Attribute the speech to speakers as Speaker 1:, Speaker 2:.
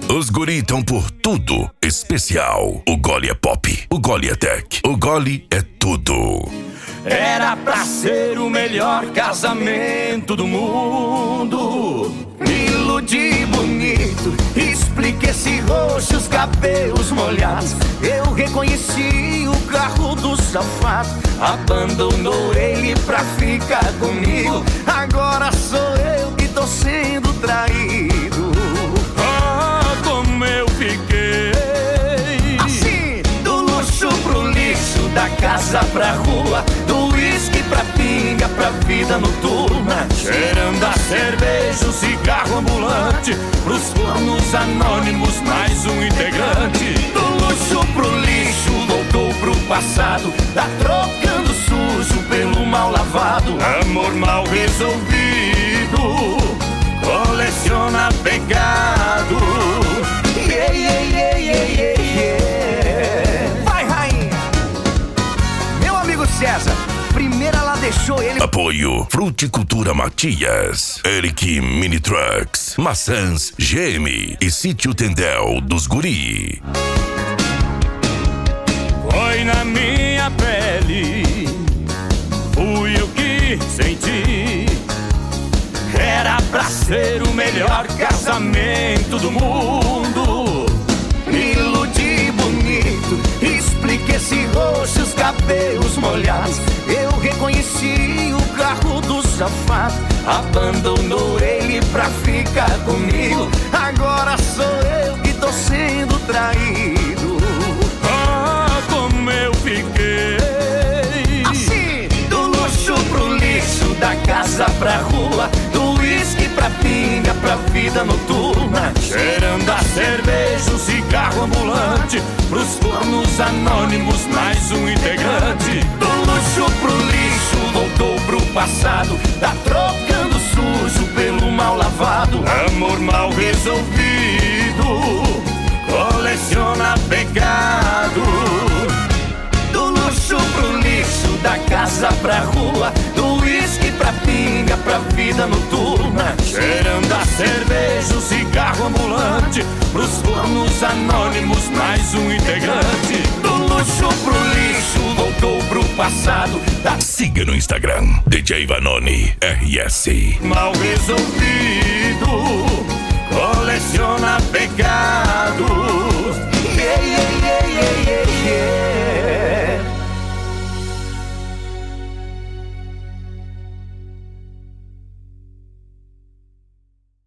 Speaker 1: Os guri tão por tudo especial. O Gole é pop, o Gole é tech, o Gole é tudo.
Speaker 2: Era pra ser o melhor casamento do mundo. Me iludi bonito, expliquei esse roxo, os cabelos molhados. Eu reconheci o carro do safado. Abandonou ele pra ficar comigo. Agora sou eu que tô sendo traído.
Speaker 3: Ah, como eu fiquei
Speaker 2: assim, do luxo pro lixo, da casa pra rua, do uísque pra pinga, pra vida noturna.
Speaker 3: cheirando a cerveja, o cigarro ambulante, pros fornos anônimos, mais um integrante.
Speaker 2: Do luxo pro lixo, voltou pro passado. Tá trocando sujo pelo mal lavado.
Speaker 3: Amor mal resolvido, coleciona pecado.
Speaker 2: Yeah, yeah, yeah, yeah, yeah, yeah. Vai, rainha! Meu amigo César, primeiro ela deixou ele.
Speaker 1: Apoio Fruticultura Matias, Eric Mini Trucks, Maçãs GM e Sítio Tendel dos Guri.
Speaker 3: Foi na minha pele, fui eu que senti.
Speaker 2: Era pra ser o melhor casamento do mundo. Me iludi bonito, expliquei esse roxo, os cabelos molhados. Eu reconheci o carro do safado. Abandonou ele pra ficar comigo. Agora sou eu que tô sendo traído.
Speaker 3: Ah, como eu fiquei
Speaker 2: assim, do luxo pro lixo, da casa pra rua, do uísque pra pinga, pra vida noturna.
Speaker 3: cheirando a cerveja, o cigarro ambulante, pros fornos anônimos, mais um integrante.
Speaker 2: Do luxo pro lixo, voltou pro passado. Tá trocando sujo pelo mal lavado.
Speaker 3: Amor mal resolvido, coleciona pecado.
Speaker 2: Do luxo pro lixo, da casa pra rua, do uísque pra pinga, pra vida noturna.
Speaker 3: cheirando a cerveja, o cigarro ambulante, pros fornos anônimos, mais um integrante.
Speaker 2: Do luxo pro lixo, voltou pro passado.
Speaker 1: Siga no Instagram DJ Vanoni RS.
Speaker 3: Mal resolvido,